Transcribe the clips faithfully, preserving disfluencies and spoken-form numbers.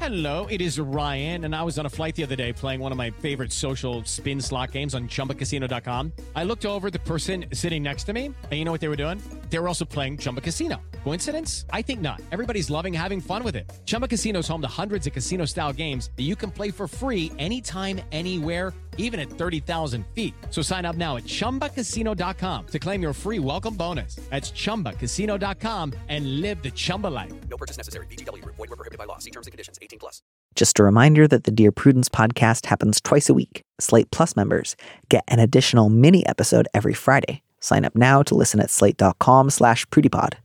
Hello, it is Ryan, and I was on a flight the other day playing one of my favorite social spin slot games on Chumba Casino dot com. I looked over at the person sitting next to me, and you know what they were doing? They were also playing Chumba Casino. Coincidence? I think not. Everybody's loving having fun with it. Chumba Casino is home to hundreds of casino-style games that you can play for free anytime, anywhere, even at thirty thousand feet. So sign up now at Chumba Casino dot com to claim your free welcome bonus. That's Chumba Casino dot com and live the Chumba life. No purchase necessary. V G W. Void where prohibited by law. See terms and conditions. eighteen plus. Just a reminder that the Dear Prudence podcast happens twice a week. Slate Plus members get an additional mini episode every Friday. Sign up now to listen at slate.com slash prudypod.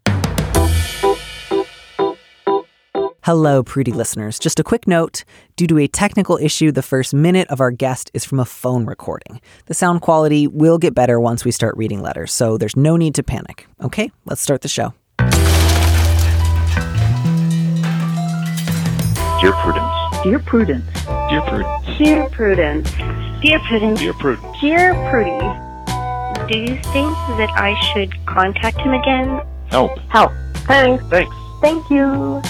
Hello, Prudy listeners. Just a quick note. Due to a technical issue, the first minute of our guest is from a phone recording. The sound quality will get better once we start reading letters, so there's no need to panic. Okay, let's start the show. Dear Prudence. Dear Prudence. Dear Prudence. Dear Prudence. Dear Prudence. Dear Prudence. Dear Prudy, do you think that I should contact him again? Help. Help. Thanks. Thanks. Thank you.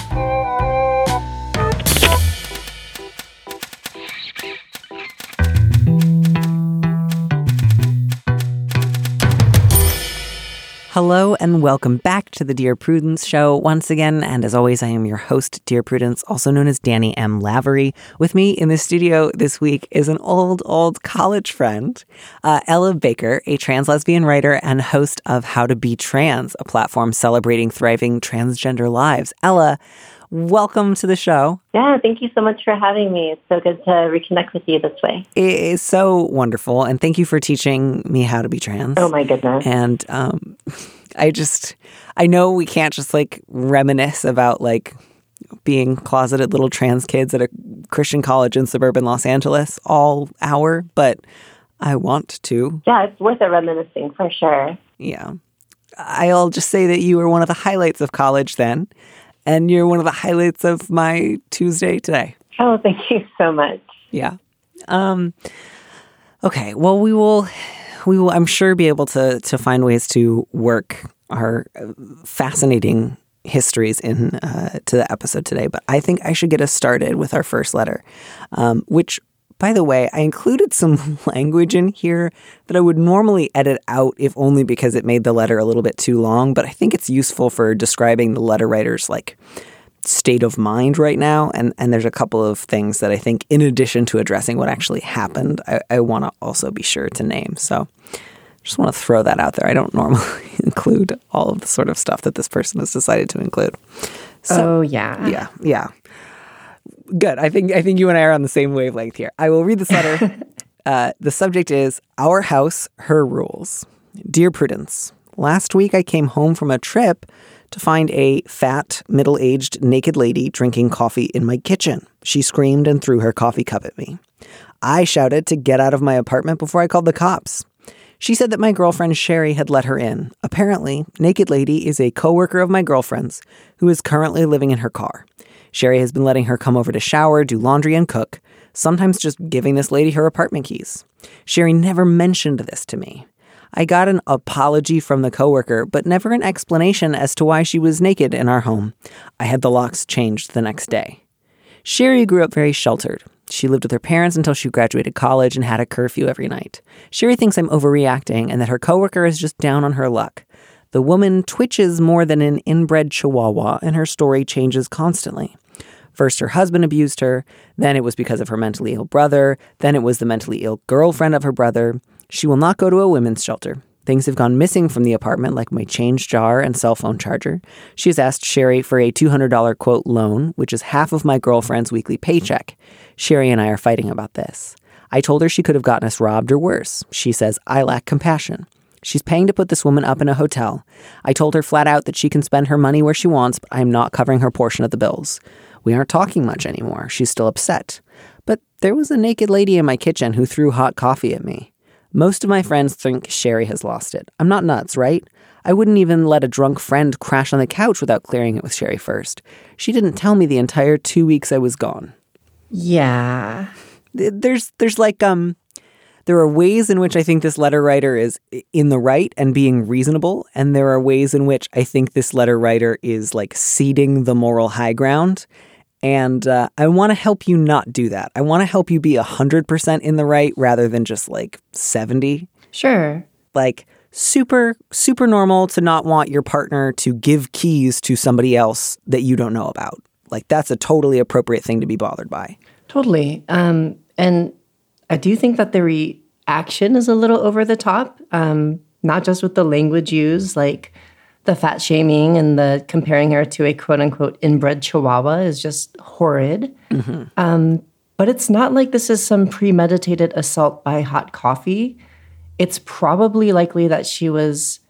Hello and welcome back to the Dear Prudence show once again. And as always, I am your host, Dear Prudence, also known as Danny M. Lavery. With me in the studio this week is an old, old college friend, uh, Ella Baker, a trans lesbian writer and host of How to Be Trans, a platform celebrating thriving transgender lives. Ella, welcome to the show. Yeah, thank you so much for having me. It's so good to reconnect with you this way. It is so wonderful. And thank you for teaching me how to be trans. Oh, my goodness. And um, I just, I know we can't just like reminisce about like being closeted little trans kids at a Christian college in suburban Los Angeles all hour, but I want to. Yeah, it's worth a reminiscing for sure. Yeah. I'll just say that you were one of the highlights of college then. And you're one of the highlights of my Tuesday today. Oh, thank you so much. Yeah. Um, okay. Well, we will, we will, I'm sure, be able to to find ways to work our fascinating histories in uh, to the episode today. But I think I should get us started with our first letter, um, which, by the way, I included some language in here that I would normally edit out if only because it made the letter a little bit too long. But I think it's useful for describing the letter writer's like state of mind right now. And, and there's a couple of things that I think, in addition to addressing what actually happened, I, I want to also be sure to name. So I just want to throw that out there. I don't normally include all of the sort of stuff that this person has decided to include. So, oh, yeah. Yeah, yeah. Good. I think I think you and I are on the same wavelength here. I will read this letter. uh, the subject is Our House, Her Rules. Dear Prudence, last week I came home from a trip to find a fat, middle-aged, naked lady drinking coffee in my kitchen. She screamed and threw her coffee cup at me. I shouted to get out of my apartment before I called the cops. She said that my girlfriend Sherry had let her in. Apparently, Naked Lady is a coworker of my girlfriend's who is currently living in her car. Sherry has been letting her come over to shower, do laundry, and cook, sometimes just giving this lady her apartment keys. Sherry never mentioned this to me. I got an apology from the coworker, but never an explanation as to why she was naked in our home. I had the locks changed the next day. Sherry grew up very sheltered. She lived with her parents until she graduated college and had a curfew every night. Sherry thinks I'm overreacting and that her coworker is just down on her luck. The woman twitches more than an inbred chihuahua, and her story changes constantly. First, her husband abused her. Then it was because of her mentally ill brother. Then it was the mentally ill girlfriend of her brother. She will not go to a women's shelter. Things have gone missing from the apartment, like my change jar and cell phone charger. She has asked Sherry for a two hundred dollars quote loan, which is half of my girlfriend's weekly paycheck. Sherry and I are fighting about this. I told her she could have gotten us robbed or worse. She says I lack compassion. She's paying to put this woman up in a hotel. I told her flat out that she can spend her money where she wants, but I'm not covering her portion of the bills. We aren't talking much anymore. She's still upset. But there was a naked lady in my kitchen who threw hot coffee at me. Most of my friends think Sherry has lost it. I'm not nuts, right? I wouldn't even let a drunk friend crash on the couch without clearing it with Sherry first. She didn't tell me the entire two weeks I was gone. Yeah. There's, there's like, um... There are ways in which I think this letter writer is in the right and being reasonable, and there are ways in which I think this letter writer is like ceding the moral high ground. And uh, I want to help you not do that. I want to help you be one hundred percent in the right rather than just like seventy. Sure. Like super, super normal to not want your partner to give keys to somebody else that you don't know about. Like that's a totally appropriate thing to be bothered by. Totally. Um, and I do think that the reaction is a little over the top, um, not just with the language used, like the fat shaming and the comparing her to a quote unquote inbred chihuahua is just horrid. Mm-hmm. Um, but it's not like this is some premeditated assault by hot coffee. It's probably likely that she was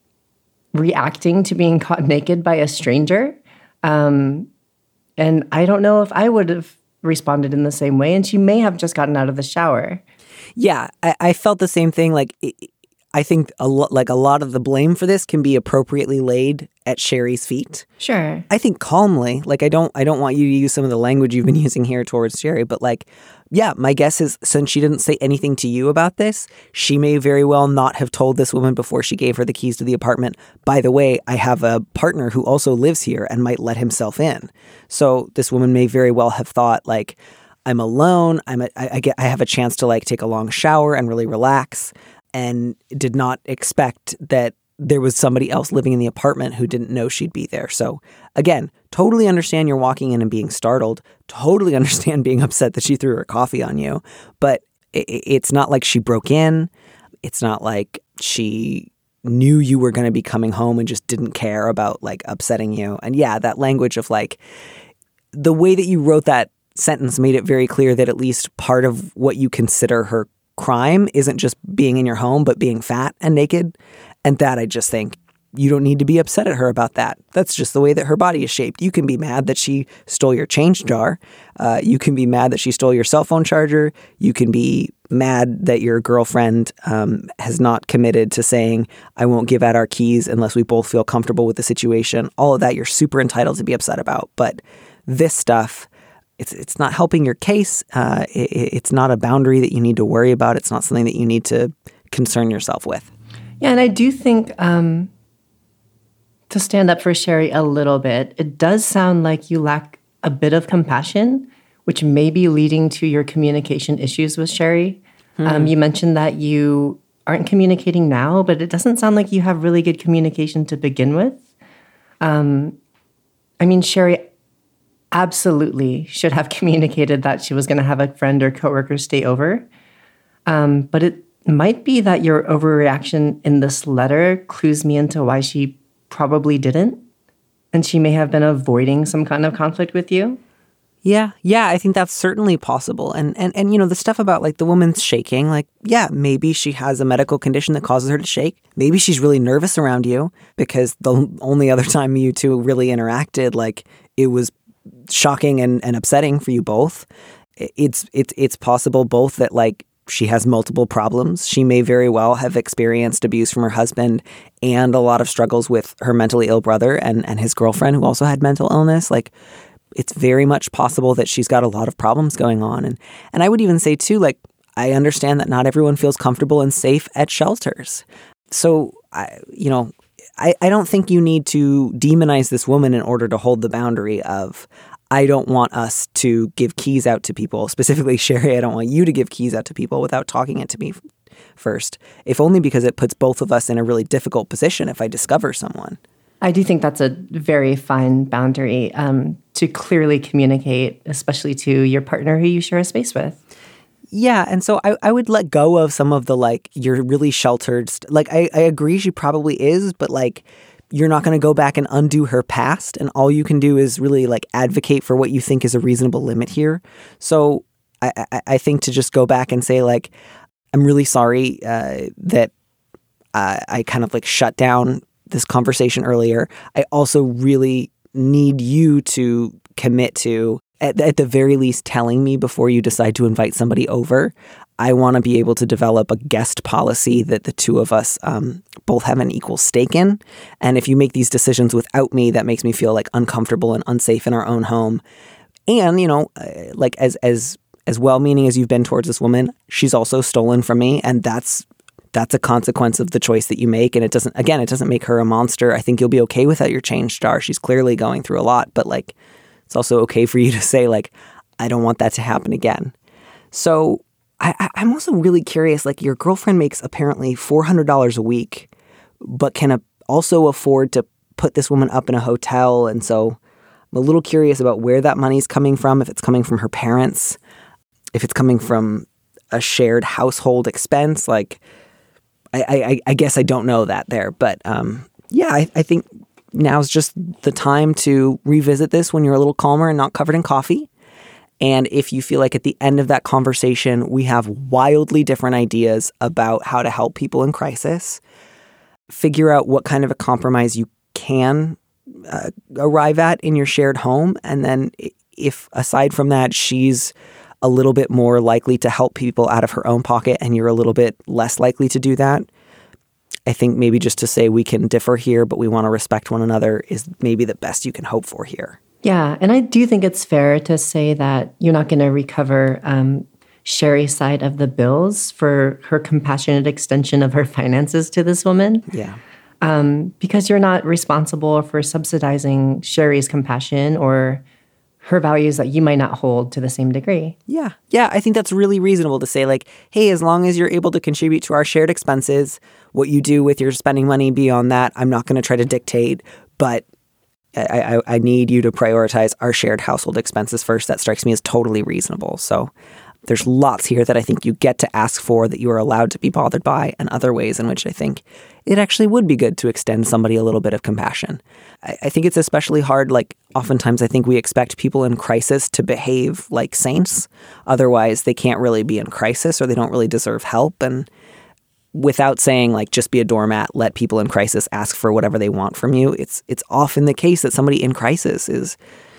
reacting to being caught naked by a stranger. Um, and I don't know if I would have responded in the same way. And she may have just gotten out of the shower. Yeah, I, I felt the same thing. Like, it, I think a lo- like a lot of the blame for this can be appropriately laid at Sherry's feet. Sure. I think calmly. Like, I don't I don't want you to use some of the language you've been using here towards Sherry, but like, yeah, my guess is since she didn't say anything to you about this, she may very well not have told this woman before she gave her the keys to the apartment, by the way, I have a partner who also lives here and might let himself in. So this woman may very well have thought like, I'm alone, I'm a, I, I get I have a chance to like take a long shower and really relax, and did not expect that there was somebody else living in the apartment who didn't know she'd be there. So again, totally understand you're walking in and being startled. Totally understand being upset that she threw her coffee on you. But it, it's not like she broke in. It's not like she knew you were going to be coming home and just didn't care about like upsetting you. And yeah, that language of like the way that you wrote that sentence made it very clear that at least part of what you consider her crime isn't just being in your home, but being fat and naked. And that I just think you don't need to be upset at her about that. That's just the way that her body is shaped. You can be mad that she stole your change jar. Uh, you can be mad that she stole your cell phone charger. You can be mad that your girlfriend um, has not committed to saying, I won't give out our keys unless we both feel comfortable with the situation. All of that you're super entitled to be upset about. But this stuff, It's it's not helping your case. Uh, it, it's not a boundary that you need to worry about. It's not something that you need to concern yourself with. Yeah, and I do think um, to stand up for Sherry a little bit, it does sound like you lack a bit of compassion, which may be leading to your communication issues with Sherry. Hmm. Um, you mentioned that you aren't communicating now, but it doesn't sound like you have really good communication to begin with. Um, I mean, Sherry absolutely should have communicated that she was going to have a friend or coworker stay over. Um, but it might be that your overreaction in this letter clues me into why she probably didn't. And she may have been avoiding some kind of conflict with you. Yeah, yeah, I think that's certainly possible. And, and, and you know, the stuff about like the woman's shaking, like, yeah, maybe she has a medical condition that causes her to shake. Maybe she's really nervous around you because the only other time you two really interacted, like it was shocking and, and upsetting for you both. It's it's it's possible both that like she has multiple problems. She may very well have experienced abuse from her husband and a lot of struggles with her mentally ill brother and, and his girlfriend who also had mental illness. Like it's very much possible that she's got a lot of problems going on. And and I would even say too, like I understand that not everyone feels comfortable and safe at shelters. So I you know I, I don't think you need to demonize this woman in order to hold the boundary of, I don't want us to give keys out to people. Specifically, Sherry, I don't want you to give keys out to people without talking it to me f- first, if only because it puts both of us in a really difficult position if I discover someone. I do think that's a very fine boundary um, to clearly communicate, especially to your partner who you share a space with. Yeah, and so I, I would let go of some of the, like, you're really sheltered. St- like, I, I agree she probably is, but, like, you're not going to go back and undo her past, and all you can do is really, like, advocate for what you think is a reasonable limit here. So I, I, I think to just go back and say, like, I'm really sorry uh, that uh, I kind of, like, shut down this conversation earlier. I also really need you to commit to, At, at the very least, telling me before you decide to invite somebody over. I want to be able to develop a guest policy that the two of us um, both have an equal stake in. And if you make these decisions without me, that makes me feel like uncomfortable and unsafe in our own home. And, you know, uh, like as as as well-meaning as you've been towards this woman, she's also stolen from me. And that's that's a consequence of the choice that you make. And it doesn't, again, it doesn't make her a monster. I think you'll be okay without your change jar. She's clearly going through a lot, but like, It's also okay for you to say, like, I don't want that to happen again. So I, I, I'm also really curious, like, your girlfriend makes apparently four hundred dollars a week, but can a, also afford to put this woman up in a hotel. And so I'm a little curious about where that money's coming from, if it's coming from her parents, if it's coming from a shared household expense. Like, I, I, I guess I don't know that there. But um, yeah, I, I think now's just the time to revisit this when you're a little calmer and not covered in coffee. And if you feel like at the end of that conversation, we have wildly different ideas about how to help people in crisis, figure out what kind of a compromise you can uh, arrive at in your shared home. And then if aside from that, she's a little bit more likely to help people out of her own pocket and you're a little bit less likely to do that, I think maybe just to say we can differ here, but we want to respect one another is maybe the best you can hope for here. Yeah, and I do think it's fair to say that you're not going to recover um, Sherry's side of the bills for her compassionate extension of her finances to this woman. Yeah. Um, because you're not responsible for subsidizing Sherry's compassion or her values that you might not hold to the same degree. Yeah. Yeah, I think that's really reasonable to say, like, hey, as long as you're able to contribute to our shared expenses, what you do with your spending money beyond that, I'm not going to try to dictate, but I, I, I need you to prioritize our shared household expenses first. That strikes me as totally reasonable. So there's lots here that I think you get to ask for that you are allowed to be bothered by, and other ways in which I think it actually would be good to extend somebody a little bit of compassion. I, I think it's especially hard, like oftentimes I think we expect people in crisis to behave like saints. Otherwise, they can't really be in crisis or they don't really deserve help. And without saying, like, just be a doormat, let people in crisis ask for whatever they want from you, it's it's often the case that somebody in crisis is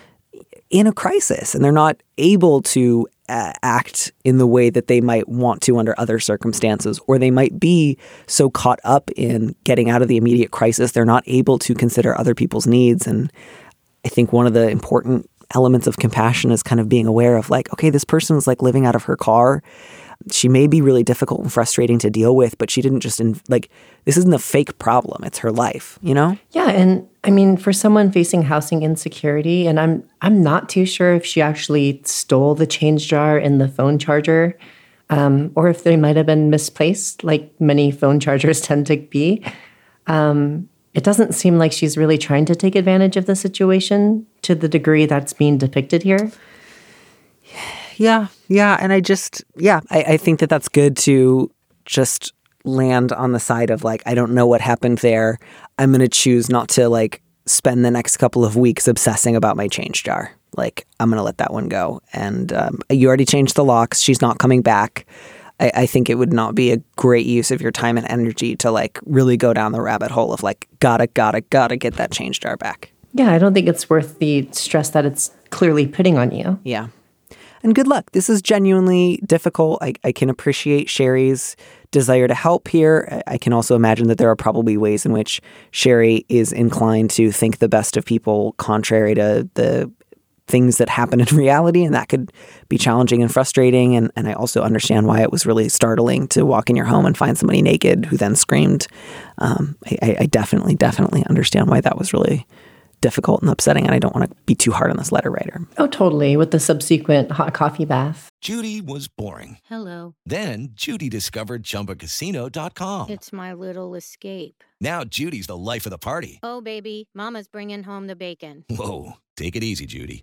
in a crisis and they're not able to uh, act in the way that they might want to under other circumstances, or they might be so caught up in getting out of the immediate crisis, they're not able to consider other people's needs. And I think one of the important elements of compassion is kind of being aware of, like, okay, this person's like living out of her car. She may be really difficult and frustrating to deal with, but she didn't just, in, like, this isn't a fake problem. It's her life, you know? Yeah, and I mean, for someone facing housing insecurity, and I'm I'm not too sure if she actually stole the change jar and the phone charger, um, or if they might have been misplaced, like many phone chargers tend to be. Um, it doesn't seem like she's really trying to take advantage of the situation to the degree that's being depicted here. Yeah, yeah. And I just, yeah, I, I think that that's good to just land on the side of, like, I don't know what happened there. I'm going to choose not to, like, spend the next couple of weeks obsessing about my change jar. Like, I'm going to let that one go. And um, you already changed the locks. She's not coming back. I, I think it would not be a great use of your time and energy to, like, really go down the rabbit hole of, like, gotta, gotta, gotta get that change jar back. Yeah, I don't think it's worth the stress that it's clearly putting on you. Yeah. And good luck. This is genuinely difficult. I, I can appreciate Sherry's desire to help here. I can also imagine that there are probably ways in which Sherry is inclined to think the best of people contrary to the things that happen in reality. And that could be challenging and frustrating. And, and I also understand why it was really startling to walk in your home and find somebody naked who then screamed. Um, I, I definitely, definitely understand why that was really difficult and upsetting, and I don't want to be too hard on this letter writer. Oh, totally, with the subsequent hot coffee bath. Judy was boring. Hello. Then Judy discovered Chumba Casino dot com. It's my little escape. Now Judy's the life of the party. Oh, baby, mama's bringing home the bacon. Whoa, take it easy, Judy.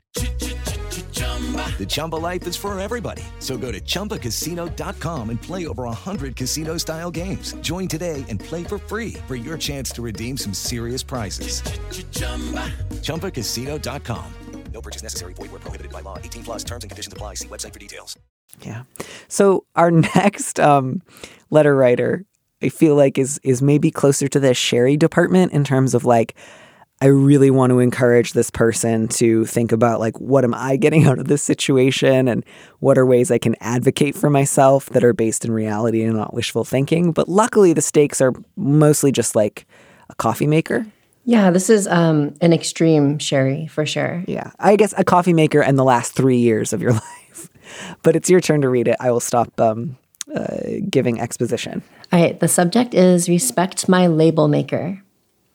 The Chumba life is for everybody. So go to Chumba Casino dot com and play over one hundred casino-style games. Join today and play for free for your chance to redeem some serious prizes. Chumba Casino dot com. No purchase necessary. Void where prohibited by law. eighteen plus terms and conditions apply. See website for details. Yeah. So our next um, letter writer, I feel like is is maybe closer to the Sherry department in terms of, like, I really want to encourage this person to think about, like, what am I getting out of this situation and what are ways I can advocate for myself that are based in reality and not wishful thinking. But luckily the stakes are mostly just like a coffee maker. Yeah, this is um, an extreme Sherry for sure. Yeah, I guess a coffee maker and the last three years of your life. But it's your turn to read it. I will stop um, uh, giving exposition. All right, the subject is Respect My Label Maker.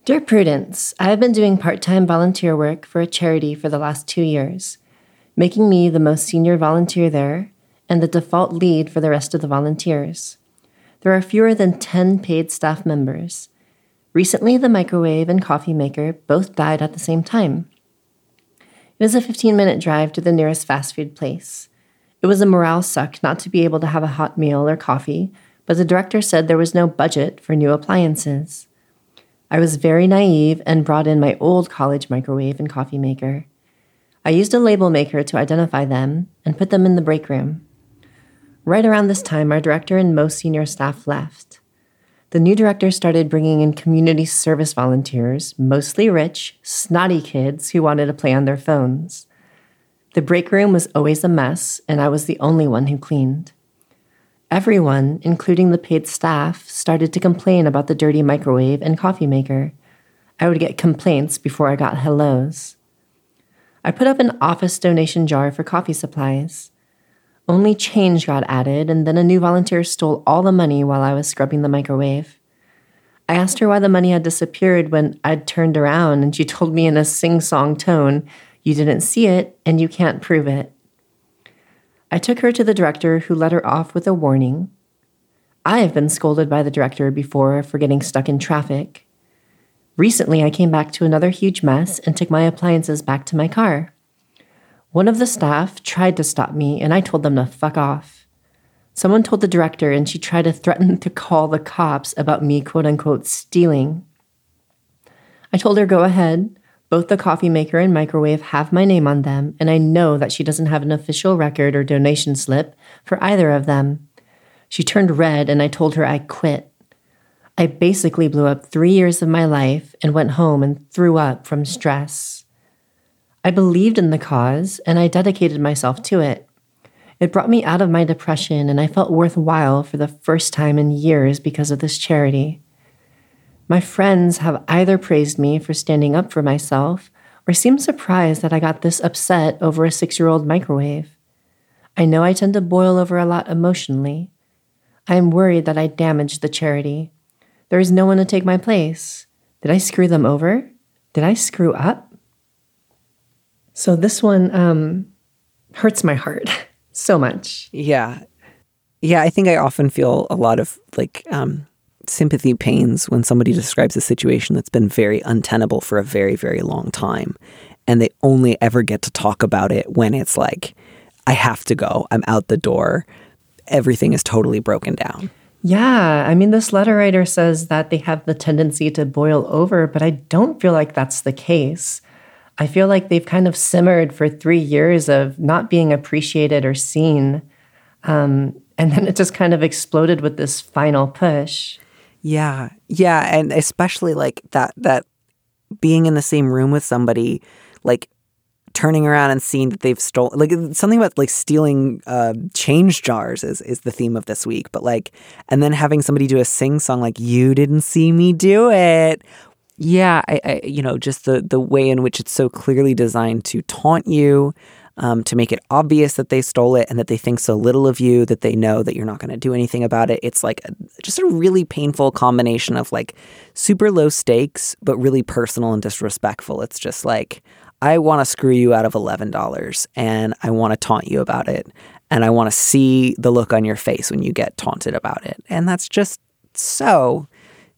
Dear Prudence, I have been doing part-time volunteer work for a charity for the last two years, making me the most senior volunteer there and the default lead for the rest of the volunteers. There are fewer than ten paid staff members. Recently, the microwave and coffee maker both died at the same time. It is a fifteen-minute drive to the nearest fast food place. It was a morale suck not to be able to have a hot meal or coffee, but the director said there was no budget for new appliances. I was very naive and brought in my old college microwave and coffee maker. I used a label maker to identify them and put them in the break room. Right around this time, our director and most senior staff left. The new director started bringing in community service volunteers, mostly rich, snotty kids who wanted to play on their phones. The break room was always a mess, and I was the only one who cleaned. Everyone, including the paid staff, started to complain about the dirty microwave and coffee maker. I would get complaints before I got hellos. I put up an office donation jar for coffee supplies. Only change got added, and then a new volunteer stole all the money while I was scrubbing the microwave. I asked her why the money had disappeared when I'd turned around, and she told me in a sing-song tone, "You didn't see it, and you can't prove it." I took her to the director, who let her off with a warning. I have been scolded by the director before for getting stuck in traffic. Recently, I came back to another huge mess and took my appliances back to my car. One of the staff tried to stop me, and I told them to fuck off. Someone told the director, and she tried to threaten to call the cops about me, quote-unquote, stealing. I told her, go ahead. Both the coffee maker and microwave have my name on them, and I know that she doesn't have an official record or donation slip for either of them. She turned red, and I told her I quit. I basically blew up three years of my life and went home and threw up from stress. I believed in the cause, and I dedicated myself to it. It brought me out of my depression, and I felt worthwhile for the first time in years because of this charity. My friends have either praised me for standing up for myself or seemed surprised that I got this upset over a six-year-old microwave. I know I tend to boil over a lot emotionally. I am worried that I damaged the charity. There is no one to take my place. Did I screw them over? Did I screw up? So this one um, hurts my heart so much. Yeah. Yeah, I think I often feel a lot of like um, sympathy pains when somebody describes a situation that's been very untenable for a very, very long time. And they only ever get to talk about it when it's like, I have to go. I'm out the door. Everything is totally broken down. Yeah. I mean, this letter writer says that they have the tendency to boil over, but I don't feel like that's the case. I feel like they've kind of simmered for three years of not being appreciated or seen. Um, and then it just kind of exploded with this final push. Yeah. Yeah. And especially like that, that being in the same room with somebody, like turning around and seeing that they've stolen, like something about like stealing uh, change jars is, is the theme of this week. But like, and then having somebody do a sing song like, you didn't see me do it. Yeah, I, I, you know, just the, the way in which it's so clearly designed to taunt you, um, to make it obvious that they stole it and that they think so little of you that they know that you're not going to do anything about it. It's like a, just a really painful combination of like super low stakes, but really personal and disrespectful. It's just like, I want to screw you out of eleven dollars and I want to taunt you about it. And I want to see the look on your face when you get taunted about it. And that's just so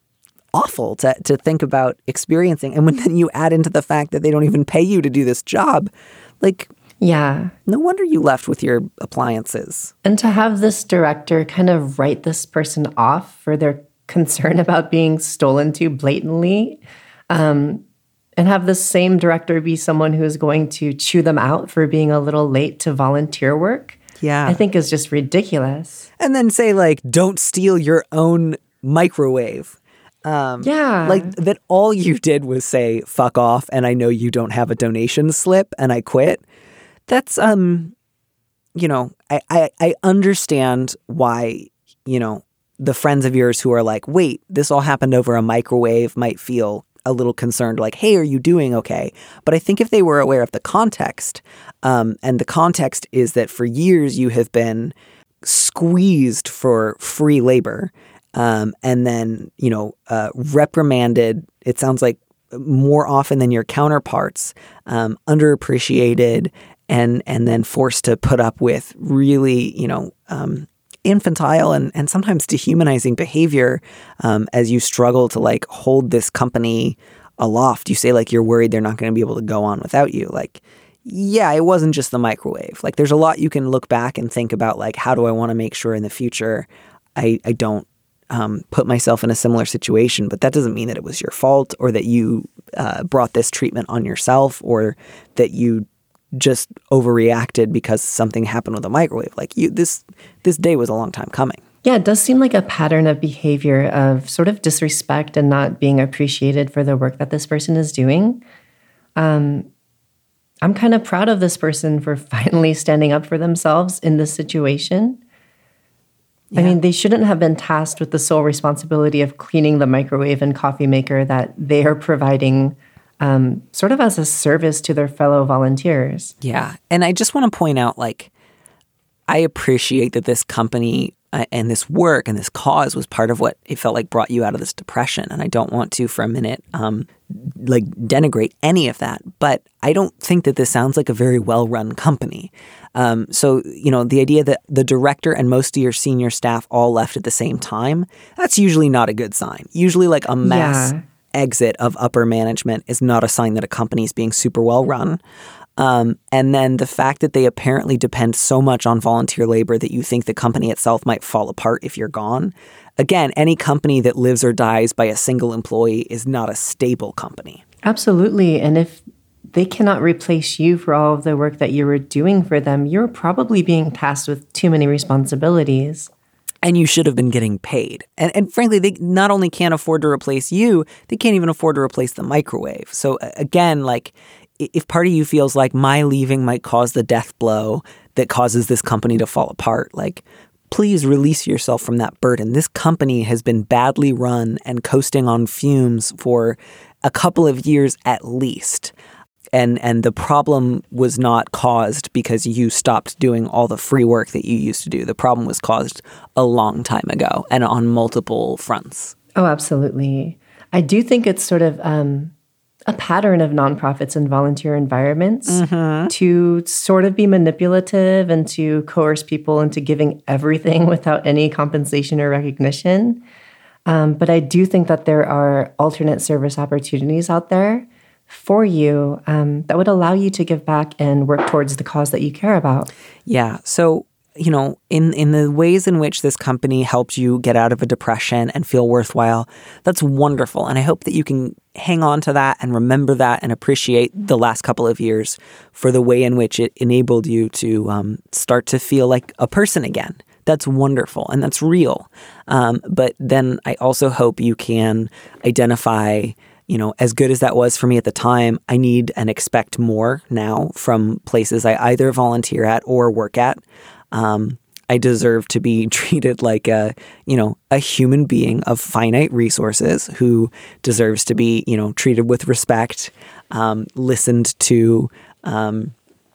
awful to to think about experiencing. And when then you add into the fact that they don't even pay you to do this job, like, yeah, no wonder you left with your appliances. And to have this director kind of write this person off for their concern about being stolen to blatantly, um, and have this same director be someone who is going to chew them out for being a little late to volunteer work, yeah, I think is just ridiculous. And then say like, don't steal your own microwave. Um, yeah. Like that all you did was say, fuck off, and I know you don't have a donation slip, and I quit. That's, um, you know, I, I, I understand why, you know, the friends of yours who are like, wait, this all happened over a microwave might feel a little concerned, like, hey, are you doing okay? But I think if they were aware of the context, um, and the context is that for years you have been squeezed for free labor, um, and then, you know, uh, reprimanded, it sounds like more often than your counterparts, um, underappreciated, and and then forced to put up with really, you know, um, infantile and, and sometimes dehumanizing behavior um, as you struggle to like hold this company aloft. You say like you're worried they're not going to be able to go on without you. Like, yeah, it wasn't just the microwave. Like there's a lot you can look back and think about, like, how do I want to make sure in the future I, I don't um, put myself in a similar situation? But that doesn't mean that it was your fault or that you uh, brought this treatment on yourself or that you just overreacted because something happened with a microwave. Like you, this this day was a long time coming. Yeah, it does seem like a pattern of behavior of sort of disrespect and not being appreciated for the work that this person is doing. Um, I'm kind of proud of this person for finally standing up for themselves in this situation. Yeah. I mean, they shouldn't have been tasked with the sole responsibility of cleaning the microwave and coffee maker that they are providing um, sort of as a service to their fellow volunteers. Yeah. And I just want to point out, like, I appreciate that this company uh, and this work and this cause was part of what it felt like brought you out of this depression. And I don't want to for a minute, um, like, denigrate any of that. But I don't think that this sounds like a very well-run company. Um, so, you know, the idea that the director and most of your senior staff all left at the same time, that's usually not a good sign. Usually, like, a mass yeah. exit of upper management is not a sign that a company is being super well run. Um, and then the fact that they apparently depend so much on volunteer labor that you think the company itself might fall apart if you're gone. Again, any company that lives or dies by a single employee is not a stable company. Absolutely. And if they cannot replace you for all of the work that you were doing for them, you're probably being tasked with too many responsibilities. And you should have been getting paid. And, and frankly, they not only can't afford to replace you, they can't even afford to replace the microwave. So again, like, if part of you feels like my leaving might cause the death blow that causes this company to fall apart, like, please release yourself from that burden. This company has been badly run and coasting on fumes for a couple of years at least. And and the problem was not caused because you stopped doing all the free work that you used to do. The problem was caused a long time ago and on multiple fronts. Oh, absolutely. I do think it's sort of um, a pattern of nonprofits and volunteer environments mm-hmm. to sort of be manipulative and to coerce people into giving everything without any compensation or recognition. Um, but I do think that there are alternate service opportunities out there for you um, that would allow you to give back and work towards the cause that you care about. Yeah. So, you know, in, in the ways in which this company helped you get out of a depression and feel worthwhile, that's wonderful. And I hope that you can hang on to that and remember that and appreciate the last couple of years for the way in which it enabled you to um, start to feel like a person again. That's wonderful and that's real. Um, but then I also hope you can identify, you know, as good as that was for me at the time, I need and expect more now from places I either volunteer at or work at. Um, I deserve to be treated like a, you know, a human being of finite resources who deserves to be, you know, treated with respect, um, listened to, um,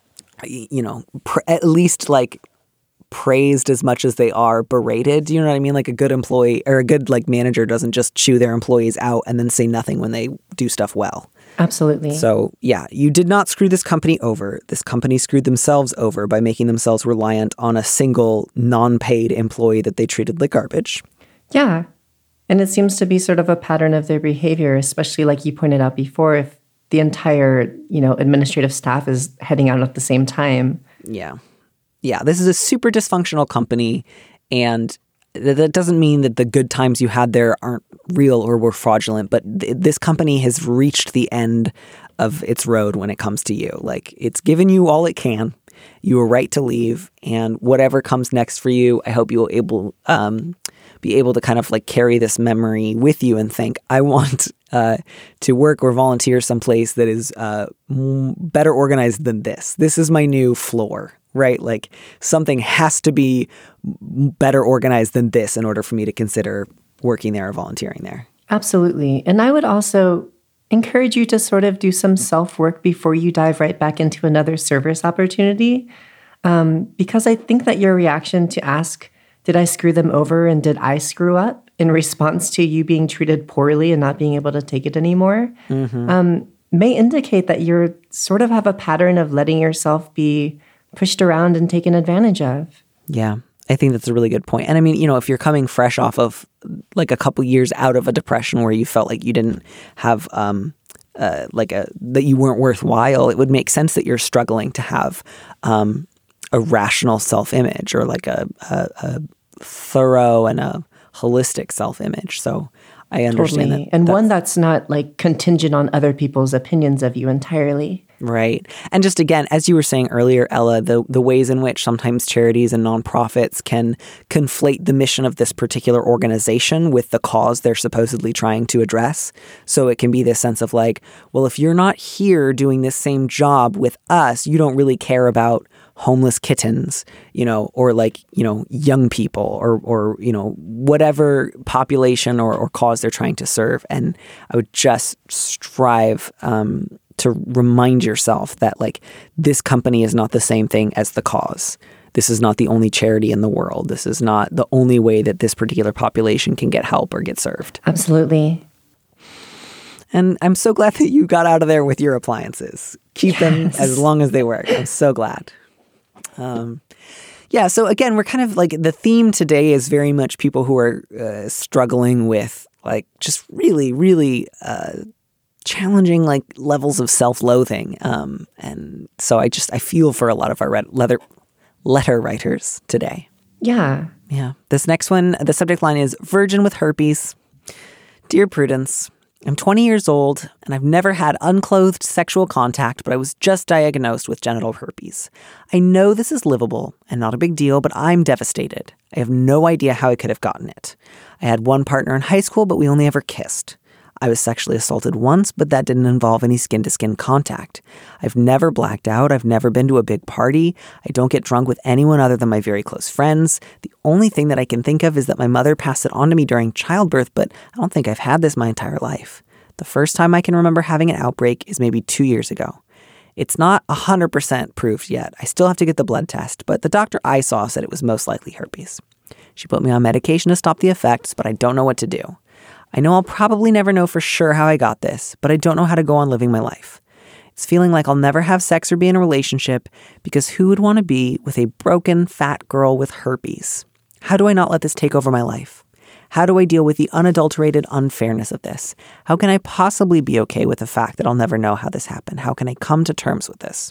you know, pr- at least like praised as much as they are berated. Do you know what I mean? Like a good employee or a good like manager doesn't just chew their employees out and then say nothing when they do stuff well. Absolutely. So yeah, you did not screw this company over. This company screwed themselves over by making themselves reliant on a single non-paid employee that they treated like garbage. Yeah. And it seems to be sort of a pattern of their behavior, especially like you pointed out before, if the entire, you know, administrative staff is heading out at the same time. Yeah. Yeah, this is a super dysfunctional company, and th- that doesn't mean that the good times you had there aren't real or were fraudulent, but th- this company has reached the end of its road when it comes to you. Like, it's given you all it can. You were right to leave, and whatever comes next for you, I hope you will able um, be able to kind of like carry this memory with you and think, I want uh, to work or volunteer someplace that is uh, m- better organized than this. This is my new floor. Right? Like something has to be better organized than this in order for me to consider working there or volunteering there. Absolutely. And I would also encourage you to sort of do some self-work before you dive right back into another service opportunity. Um, because I think that your reaction to ask, did I screw them over and did I screw up, in response to you being treated poorly and not being able to take it anymore, Mm-hmm. um, may indicate that you're sort of have a pattern of letting yourself be pushed around and taken advantage of. Yeah, I think that's a really good point. And I mean, you know, if you're coming fresh off of like a couple years out of a depression where you felt like you didn't have um, uh, like a that you weren't worthwhile, it would make sense that you're struggling to have um, a rational self-image or like a, a, a thorough and a holistic self-image. So I understand Totally. that. And that's, one that's not like contingent on other people's opinions of you entirely. Right. And just again, as you were saying earlier, Ella, the, the ways in which sometimes charities and nonprofits can conflate the mission of this particular organization with the cause they're supposedly trying to address. So it can be this sense of like, well, if you're not here doing this same job with us, you don't really care about homeless kittens, you know, or like, you know, young people or, or you know, whatever population or, or cause they're trying to serve. And I would just strive um, to remind yourself that like this company is not the same thing as the cause. This is not the only charity in the world. This is not the only way that this particular population can get help or get served. Absolutely. And I'm so glad that you got out of there with your appliances. Keep yes. them as long as they work. I'm so glad. Um, yeah, so again, we're kind of like the theme today is very much people who are uh, struggling with like just really, really uh, challenging like levels of self-loathing. Um, and so I just I feel for a lot of our red leather letter writers today. Yeah. Yeah. This next one, the subject line is Virgin with Herpes. Dear Prudence, I'm twenty years old, and I've never had unclothed sexual contact, but I was just diagnosed with genital herpes. I know this is livable and not a big deal, but I'm devastated. I have no idea how I could have gotten it. I had one partner in high school, but we only ever kissed. I was sexually assaulted once, but that didn't involve any skin-to-skin contact. I've never blacked out. I've never been to a big party. I don't get drunk with anyone other than my very close friends. The only thing that I can think of is that my mother passed it on to me during childbirth, but I don't think I've had this my entire life. The first time I can remember having an outbreak is maybe two years ago. It's not one hundred percent proved yet. I still have to get the blood test, but the doctor I saw said it was most likely herpes. She put me on medication to stop the effects, but I don't know what to do. I know I'll probably never know for sure how I got this, but I don't know how to go on living my life. It's feeling like I'll never have sex or be in a relationship because who would want to be with a broken, fat girl with herpes? How do I not let this take over my life? How do I deal with the unadulterated unfairness of this? How can I possibly be okay with the fact that I'll never know how this happened? How can I come to terms with this?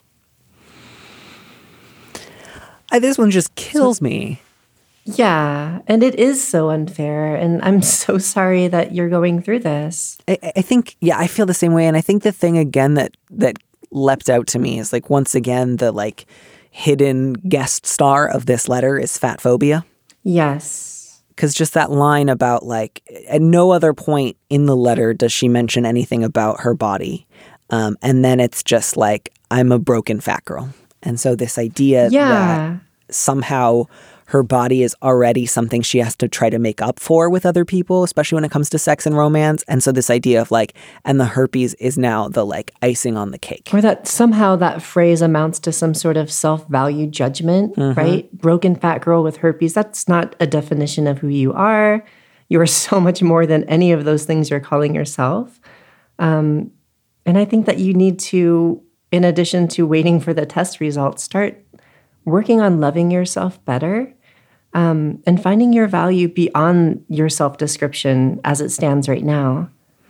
I, this one just kills me. Yeah, and it is so unfair, and I'm so sorry that you're going through this. I, I think, yeah, I feel the same way, and I think the thing, again, that that leapt out to me is, like, once again, the, like, hidden guest star of this letter is fat phobia. Yes. Because just that line about, like, at no other point in the letter does she mention anything about her body, um, and then it's just, like, I'm a broken fat girl. And so this idea yeah. that somehow her body is already something she has to try to make up for with other people, especially when it comes to sex and romance. And so this idea of like, and the herpes is now the like icing on the cake. Or that somehow that phrase amounts to some sort of self-value judgment, mm-hmm. right? Broken fat girl with herpes. That's not a definition of who you are. You are so much more than any of those things you're calling yourself. Um, and I think that you need to, in addition to waiting for the test results, start working on loving yourself better um, and finding your value beyond your self-description as it stands right now.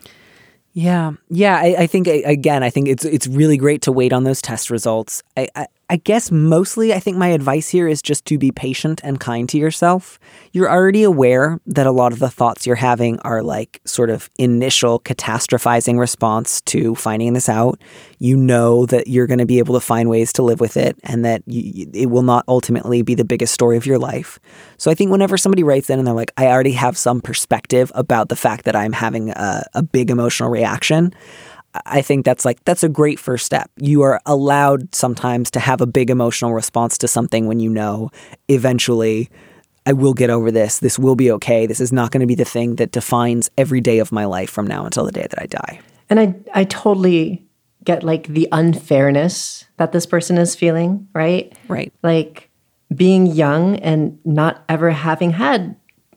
Yeah. Yeah. I, I think, again, I think it's it's really great to wait on those test results. I, I, I guess mostly I think my advice here is just to be patient and kind to yourself. You're already aware that a lot of the thoughts you're having are like sort of initial catastrophizing response to finding this out. You know that you're going to be able to find ways to live with it and that you, it will not ultimately be the biggest story of your life. So I think whenever somebody writes in and they're like, I already have some perspective about the fact that I'm having a, a big emotional reaction, I think that's like, that's a great first step. You are allowed sometimes to have a big emotional response to something when you know eventually I will get over this. This will be okay. This is not going to be the thing that defines every day of my life from now until the day that I die. And I, I totally get like the unfairness that this person is feeling, right? Right. Like being young and not ever having had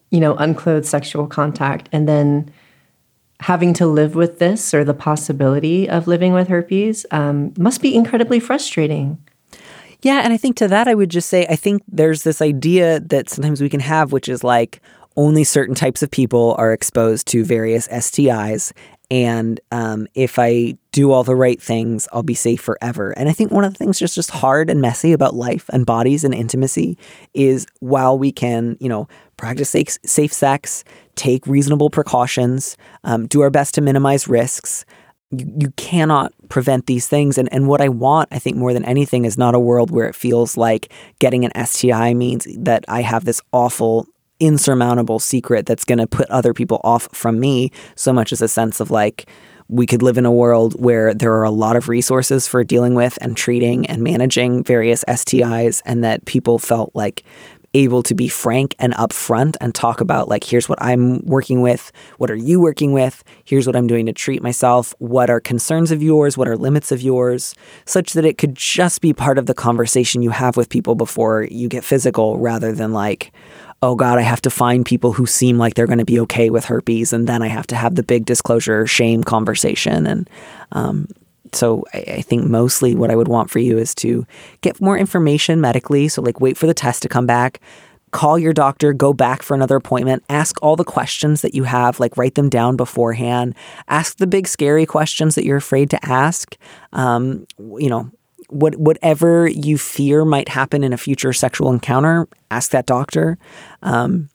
you know, unclothed sexual contact, and then having to live with this or the possibility of living with herpes um, must be incredibly frustrating. Yeah, and I think to that I would just say, I think there's this idea that sometimes we can have, which is like only certain types of people are exposed to various S T Is. And um, if I do all the right things, I'll be safe forever. And I think one of the things just just hard and messy about life and bodies and intimacy is while we can, you know, practice safe, safe sex, take reasonable precautions, um, do our best to minimize risks, you, you cannot prevent these things. And, and what I want, I think more than anything, is not a world where it feels like getting an S T I means that I have this awful insurmountable secret that's going to put other people off from me, so much as a sense of like we could live in a world where there are a lot of resources for dealing with and treating and managing various S T Is, and that people felt like able to be frank and upfront and talk about like, here's what I'm working with, what are you working with, here's what I'm doing to treat myself, what are concerns of yours, what are limits of yours, such that it could just be part of the conversation you have with people before you get physical, rather than like, oh God, I have to find people who seem like they're going to be okay with herpes, and then I have to have the big disclosure shame conversation. And um, so I, I think mostly what I would want for you is to get more information medically. So like wait for the test to come back, call your doctor, go back for another appointment, ask all the questions that you have, like write them down beforehand, ask the big scary questions that you're afraid to ask, um, you know, What whatever you fear might happen in a future sexual encounter, ask that doctor. Um,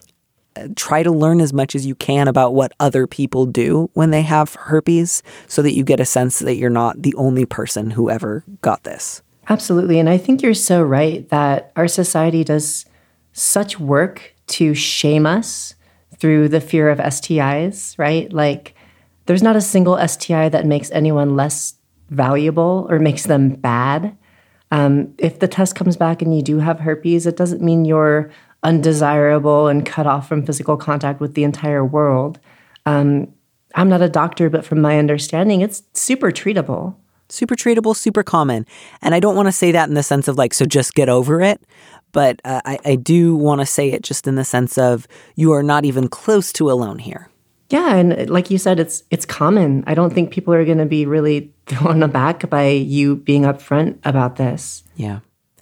try to learn as much as you can about what other people do when they have herpes, so that you get a sense that you're not the only person who ever got this. Absolutely. And I think you're so right that our society does such work to shame us through the fear of S T Is, right? Like there's not a single S T I that makes anyone less valuable or makes them bad. Um, if the test comes back and you do have herpes, it doesn't mean you're undesirable and cut off from physical contact with the entire world. Um, I'm not a doctor, but from my understanding, it's super treatable. Super treatable, super common. And I don't want to say that in the sense of like, so just get over it. But uh, I, I do want to say it just in the sense of you are not even close to alone here. Yeah, and like you said, it's it's common. I don't think people are going to be really thrown aback by you being upfront about this. Yeah.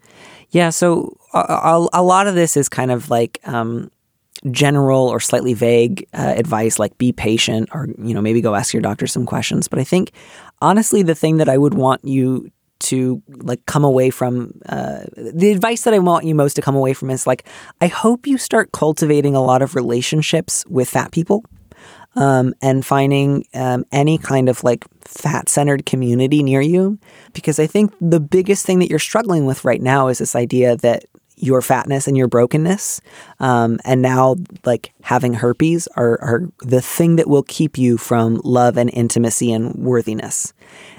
Yeah, so a, a lot of this is kind of like um, general or slightly vague uh, advice, like be patient, or, you know, maybe go ask your doctor some questions. But I think, honestly, the thing that I would want you to like come away from, uh, the advice that I want you most to come away from is like, I hope you start cultivating a lot of relationships with fat people. Um, and finding um, any kind of like fat-centered community near you. Because I think the biggest thing that you're struggling with right now is this idea that your fatness and your brokenness um, and now like having herpes are, are the thing that will keep you from love and intimacy and worthiness.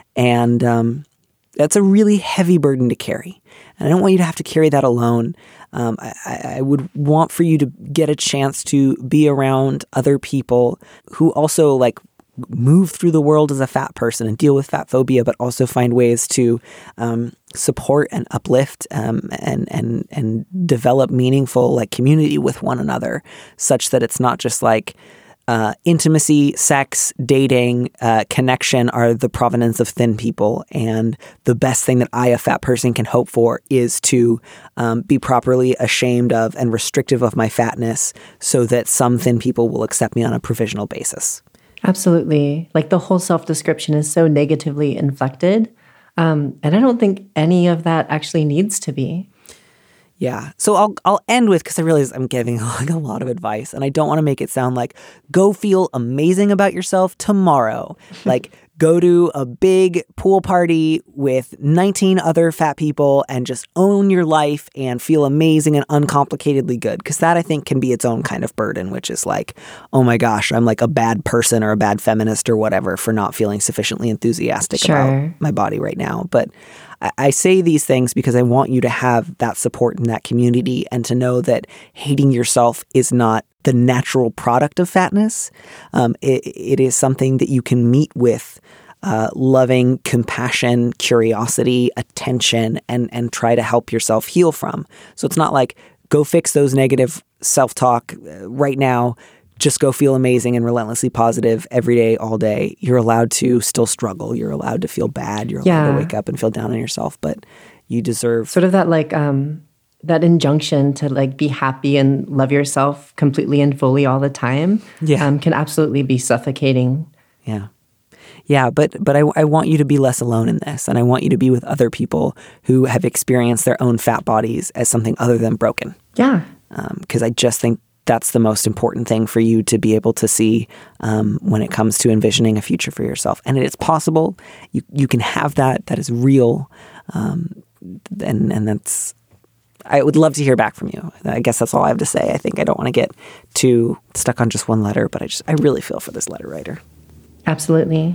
And um, that's a really heavy burden to carry. And I don't want you to have to carry that alone. Um, I, I would want for you to get a chance to be around other people who also like move through the world as a fat person and deal with fat phobia, but also find ways to um, support and uplift um, and and and develop meaningful like community with one another, such that it's not just like Uh, intimacy, sex, dating, uh, connection are the provenance of thin people. And the best thing that I, a fat person, can hope for is to um, be properly ashamed of and restrictive of my fatness so that some thin people will accept me on a provisional basis. Absolutely. Like the whole self-description is so negatively inflected. Um, and I don't think any of that actually needs to be. Yeah. So I'll I'll end with, because I realize I'm giving like a lot of advice and I don't want to make it sound like go feel amazing about yourself tomorrow. Like go to a big pool party with nineteen other fat people and just own your life and feel amazing and uncomplicatedly good. Because that, I think, can be its own kind of burden, which is like, oh my gosh, I'm like a bad person or a bad feminist or whatever for not feeling sufficiently enthusiastic Sure. about my body right now. But I say these things because I want you to have that support in that community and to know that hating yourself is not the natural product of fatness. Um, it, it is something that you can meet with uh, loving, compassion, curiosity, attention, and and try to help yourself heal from. So it's not like go fix those negative self-talk right now. Just go feel amazing and relentlessly positive every day, all day. You're allowed to still struggle. You're allowed to feel bad. You're allowed Yeah. to wake up and feel down on yourself, but you deserve Sort of that like um, that injunction to like be happy and love yourself completely and fully all the time. Yeah. um, can absolutely be suffocating. Yeah. Yeah, but but I, I want you to be less alone in this, and I want you to be with other people who have experienced their own fat bodies as something other than broken. Yeah. Because um, I just think that's the most important thing for you to be able to see um, when it comes to envisioning a future for yourself. And it's possible. You you can have that. That is real. Um, and and that's, I would love to hear back from you. I guess that's all I have to say. I think I don't want to get too stuck on just one letter, but I just, I really feel for this letter writer. Absolutely.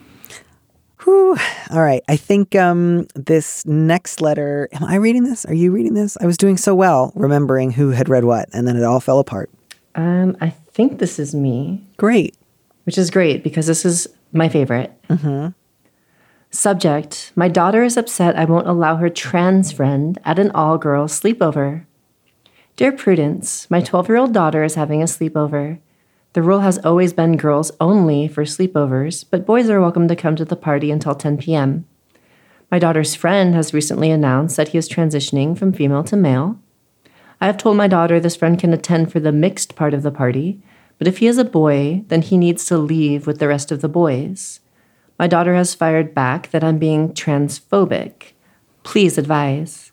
Whew. All right. I think um, this next letter, am I reading this? Are you reading this? I was doing so well remembering who had read what, and then it all fell apart. Um, I think this is me. Great. Which is great because this is my favorite. Mm-hmm. Subject, my daughter is upset I won't allow her trans friend at an all-girls sleepover. Dear Prudence, my twelve-year-old daughter is having a sleepover. The rule has always been girls only for sleepovers, but boys are welcome to come to the party until ten p.m. My daughter's friend has recently announced that he is transitioning from female to male. I have told my daughter this friend can attend for the mixed part of the party, but if he is a boy, then he needs to leave with the rest of the boys. My daughter has fired back that I'm being transphobic. Please advise.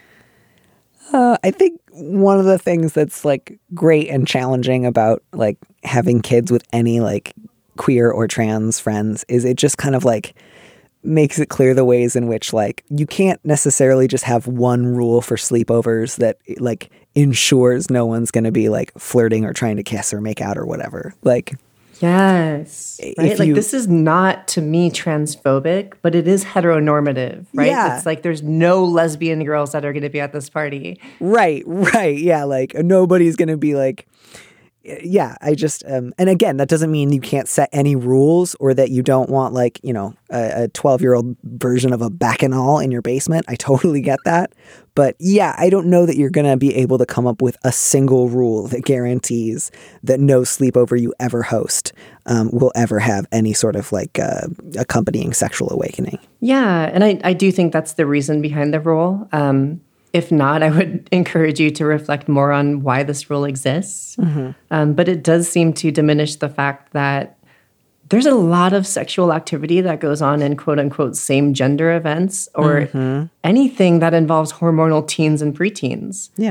Uh, I think one of the things that's like great and challenging about like having kids with any like queer or trans friends is it just kind of like makes it clear the ways in which like you can't necessarily just have one rule for sleepovers that like ensures no one's going to be like flirting or trying to kiss or make out or whatever. Like, yes, right? if Like you- this is not to me transphobic, but it is heteronormative, right? Yeah. It's like there's no lesbian girls that are going to be at this party. right, right. Yeah. Like nobody's going to be like, yeah, I just, um, and again, that doesn't mean you can't set any rules or that you don't want like, you know, a twelve year old version of a bacchanal in your basement. I totally get that. But yeah, I don't know that you're going to be able to come up with a single rule that guarantees that no sleepover you ever host um, will ever have any sort of like uh, accompanying sexual awakening. Yeah, and I, I do think that's the reason behind the rule. Um, if not, I would encourage you to reflect more on why this rule exists. Mm-hmm. Um, but it does seem to diminish the fact that there's a lot of sexual activity that goes on in quote unquote same gender events or Mm-hmm. anything that involves hormonal teens and preteens. Yeah.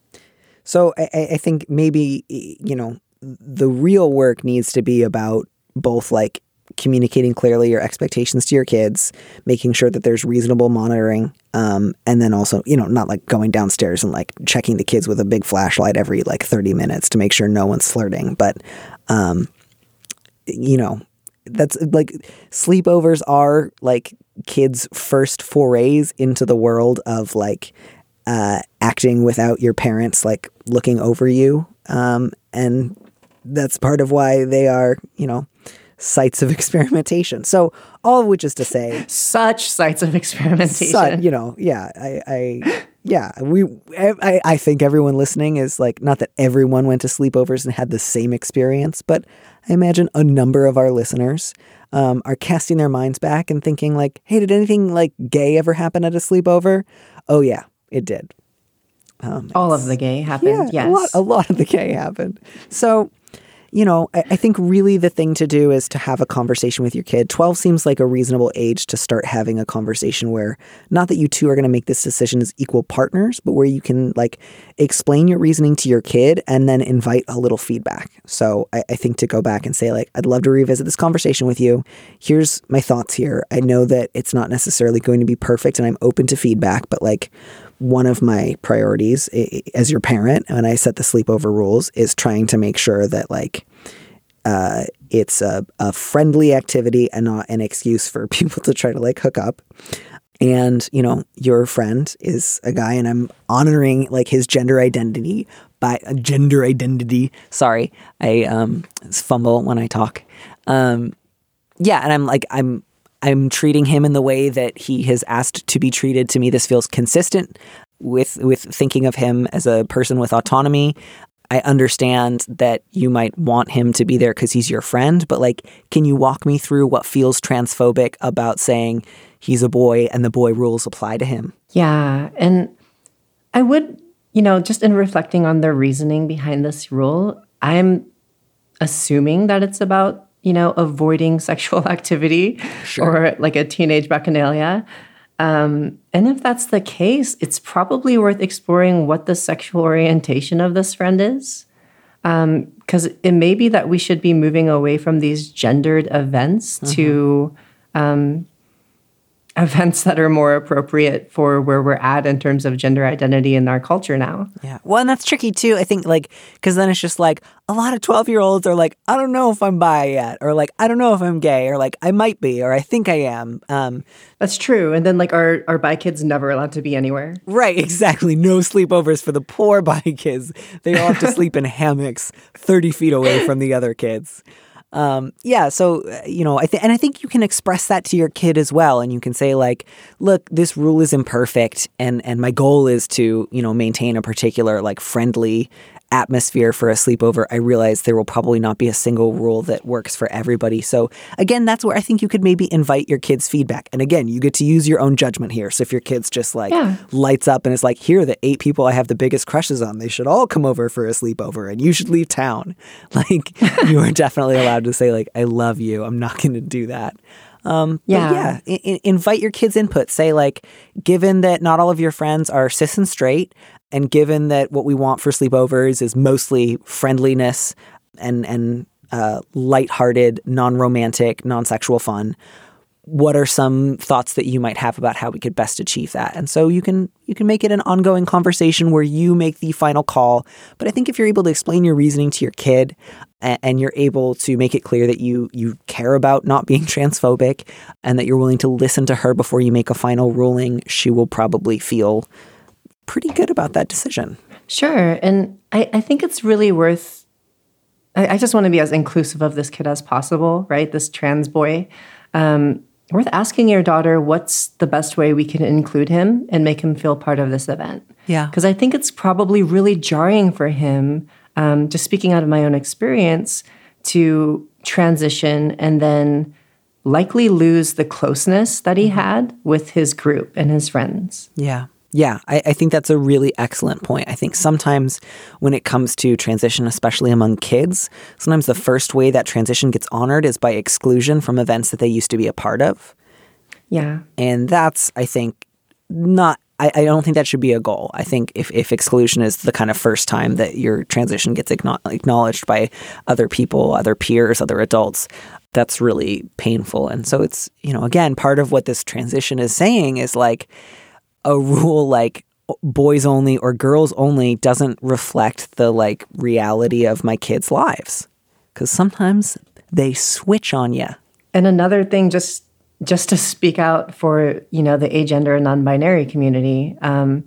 So I, I think maybe, you know, the real work needs to be about both like communicating clearly your expectations to your kids, making sure that there's reasonable monitoring, um, and then also, you know, not like going downstairs and like checking the kids with a big flashlight every like thirty minutes to make sure no one's flirting. But, um, you know, that's like sleepovers are like kids' first forays into the world of like uh, acting without your parents like looking over you. Um, and that's part of why they are, you know, sites of experimentation. So all of which is to say, Such sites of experimentation. Son, you know, yeah, I, I yeah, we, I, I think everyone listening is like, not that everyone went to sleepovers and had the same experience, but I imagine a number of our listeners um, are casting their minds back and thinking like, hey, did anything like gay ever happen at a sleepover? Oh yeah, it did. Um, All of the gay happened, yeah, yes. a lot, a lot of the gay happened. So, you know, I, I think really the thing to do is to have a conversation with your kid. twelve seems like a reasonable age to start having a conversation where not that you two are going to make this decision as equal partners, but where you can like explain your reasoning to your kid and then invite a little feedback. So I, I think to go back and say like, I'd love to revisit this conversation with you. Here's my thoughts here. I know that it's not necessarily going to be perfect and I'm open to feedback, but like, one of my priorities as your parent when I set the sleepover rules is trying to make sure that like uh, it's a, a friendly activity and not an excuse for people to try to like hook up. And, you know, your friend is a guy and I'm honoring like his gender identity by uh, gender identity. Sorry, I um, fumble when I talk. Um, yeah. And I'm like, I'm I'm treating him in the way that he has asked to be treated. To me, this feels consistent. with with thinking of him as a person with autonomy. I understand that you might want him to be there because he's your friend, but like, can you walk me through what feels transphobic about saying he's a boy and the boy rules apply to him? Yeah. And I would, you know, just in reflecting on the reasoning behind this rule, I'm assuming that it's about, you know, avoiding sexual activity sure. or like a teenage bacchanalia. Um, and if that's the case, it's probably worth exploring what the sexual orientation of this friend is. Because um, it may be that we should be moving away from these gendered events mm-hmm. to um, events that are more appropriate for where we're at in terms of gender identity in our culture now. Yeah. Well, and that's tricky too, I think, like, because then it's just like a lot of twelve-year-olds are like, I don't know if I'm bi yet, or like, I don't know if I'm gay, or like, I might be, or I think I am. Um, that's true. And then like, our, our bi kids never allowed to be anywhere. Right, exactly. No sleepovers for the poor bi kids. They all have to sleep in hammocks thirty feet away from the other kids. Um, yeah, so, you know, I think, and I think you can express that to your kid as well. And you can say like, look, this rule is imperfect. And, and my goal is to, you know, maintain a particular like friendly atmosphere for a sleepover. I realize there will probably not be a single rule that works for everybody. So again, that's where I think you could maybe invite your kids' feedback. And again, you get to use your own judgment here. So if your kid's just like yeah. lights up and is like, here are the eight people I have the biggest crushes on, they should all come over for a sleepover and you should leave town. Like you are definitely allowed to say like, I love you. I'm not going to do that. Um, yeah. yeah, I- invite your kids' input. Say like, given that not all of your friends are cis and straight, and given that what we want for sleepovers is mostly friendliness and and uh, lighthearted, non-romantic, non-sexual fun, what are some thoughts that you might have about how we could best achieve that? And so you can you can make it an ongoing conversation where you make the final call. But I think if you're able to explain your reasoning to your kid and, and you're able to make it clear that you you care about not being transphobic and that you're willing to listen to her before you make a final ruling, she will probably feel pretty good about that decision. Sure. And I, I think it's really worth, I, I just want to be as inclusive of this kid as possible, right? This trans boy. Um, worth asking your daughter what's the best way we can include him and make him feel part of this event. Yeah. Because I think it's probably really jarring for him, um, just speaking out of my own experience, to transition and then likely lose the closeness that he mm-hmm. had with his group and his friends. Yeah. Yeah, I, I think that's a really excellent point. I think sometimes when it comes to transition, especially among kids, sometimes the first way that transition gets honored is by exclusion from events that they used to be a part of. Yeah. And that's, I think, not, I, I don't think that should be a goal. I think if, if exclusion is the kind of first time that your transition gets acknowledged by other people, other peers, other adults, that's really painful. And so it's, you know, again, part of what this transition is saying is like, a rule like boys only or girls only doesn't reflect the like reality of my kids' lives, because sometimes they switch on you. And another thing, just just to speak out for, you know, the agender and non-binary community, um,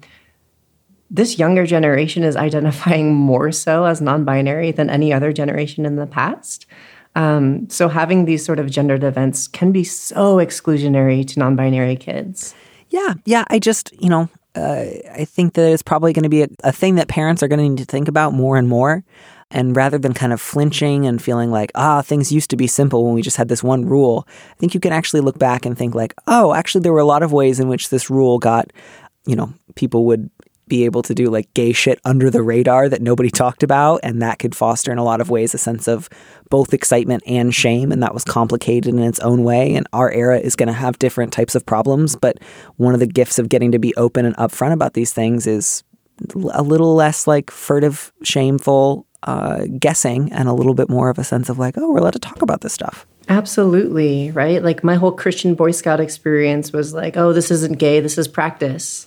this younger generation is identifying more so as non-binary than any other generation in the past. Um, so having these sort of gendered events can be so exclusionary to non-binary kids. Yeah, yeah. I just, you know, uh, I think that it's probably going to be a, a thing that parents are going to need to think about more and more. And rather than kind of flinching and feeling like, ah, things used to be simple when we just had this one rule, I think you can actually look back and think like, oh, actually, there were a lot of ways in which this rule got, you know, people would be able to do like gay shit under the radar that nobody talked about. And that could foster in a lot of ways a sense of both excitement and shame. And that was complicated in its own way. And our era is going to have different types of problems. But one of the gifts of getting to be open and upfront about these things is a little less like furtive, shameful uh, guessing and a little bit more of a sense of like, oh, we're allowed to talk about this stuff. Absolutely. Right. Like my whole Christian Boy Scout experience was like, oh, this isn't gay. This is practice.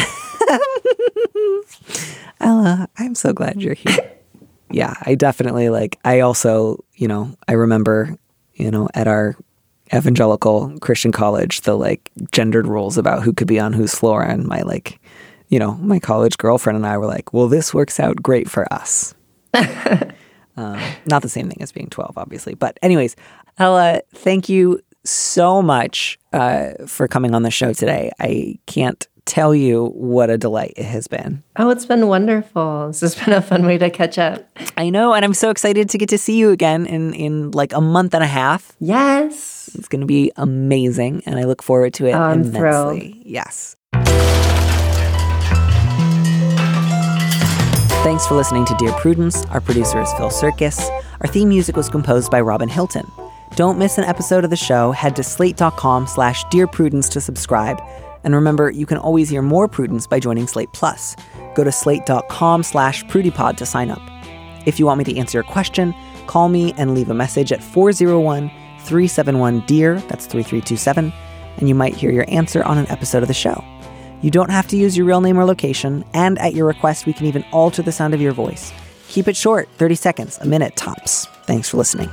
Ella, I'm so glad you're here. Yeah, I definitely like, I also, you know, I remember, you know, at our evangelical Christian college, the like gendered rules about who could be on whose floor. And my like, you know, my college girlfriend and I were like, well, this works out great for us. um, not the same thing as being twelve, obviously. But anyways, Ella, thank you so much uh, for coming on the show today. I can't tell you what a delight it has been. Oh, it's been wonderful. This has been a fun way to catch up. I know, and I'm so excited to get to see you again in, in like a month and a half. Yes. It's going to be amazing, and I look forward to it oh, I'm immensely. Thrilled. Yes. Thanks for listening to Dear Prudence. Our producer is Phil Serkis. Our theme music was composed by Robin Hilton. Don't miss an episode of the show. Head to slate.com slash Dear Prudence to subscribe. And remember, you can always hear more Prudence by joining Slate Plus. Go to slate.com slash PrudyPod to sign up. If you want me to answer your question, call me and leave a message at four oh one, three seven one, D E A R, that's three three two seven, and you might hear your answer on an episode of the show. You don't have to use your real name or location, and at your request, we can even alter the sound of your voice. Keep it short, thirty seconds, a minute tops. Thanks for listening.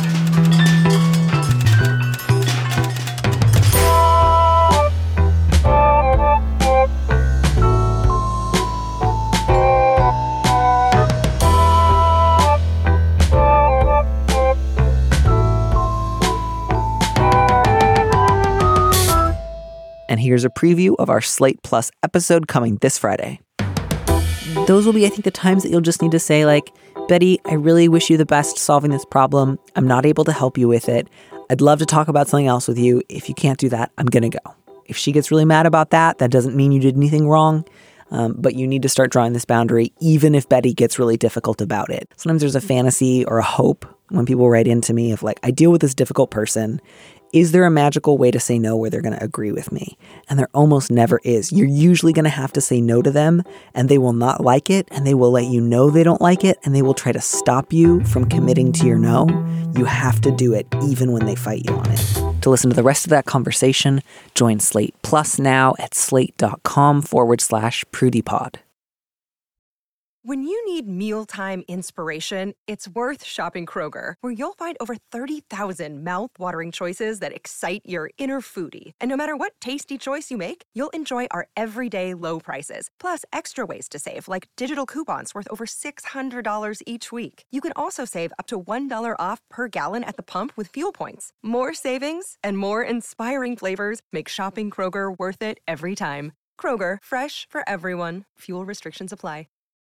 And here's a preview of our Slate Plus episode coming this Friday. Those will be, I think, the times that you'll just need to say, like, Betty, I really wish you the best solving this problem. I'm not able to help you with it. I'd love to talk about something else with you. If you can't do that, I'm going to go. If she gets really mad about that, that doesn't mean you did anything wrong. Um, but you need to start drawing this boundary, even if Betty gets really difficult about it. Sometimes there's a fantasy or a hope when people write into me of like, I deal with this difficult person. Is there a magical way to say no where they're going to agree with me? And there almost never is. You're usually going to have to say no to them, and they will not like it, and they will let you know they don't like it, and they will try to stop you from committing to your no. You have to do it even when they fight you on it. To listen to the rest of that conversation, join Slate Plus now at slate.com forward slash PrudyPod. When you need mealtime inspiration, it's worth shopping Kroger, where you'll find over thirty thousand mouth-watering choices that excite your inner foodie. And no matter what tasty choice you make, you'll enjoy our everyday low prices, plus extra ways to save, like digital coupons worth over six hundred dollars each week. You can also save up to one dollar off per gallon at the pump with fuel points. More savings and more inspiring flavors make shopping Kroger worth it every time. Kroger, fresh for everyone. Fuel restrictions apply.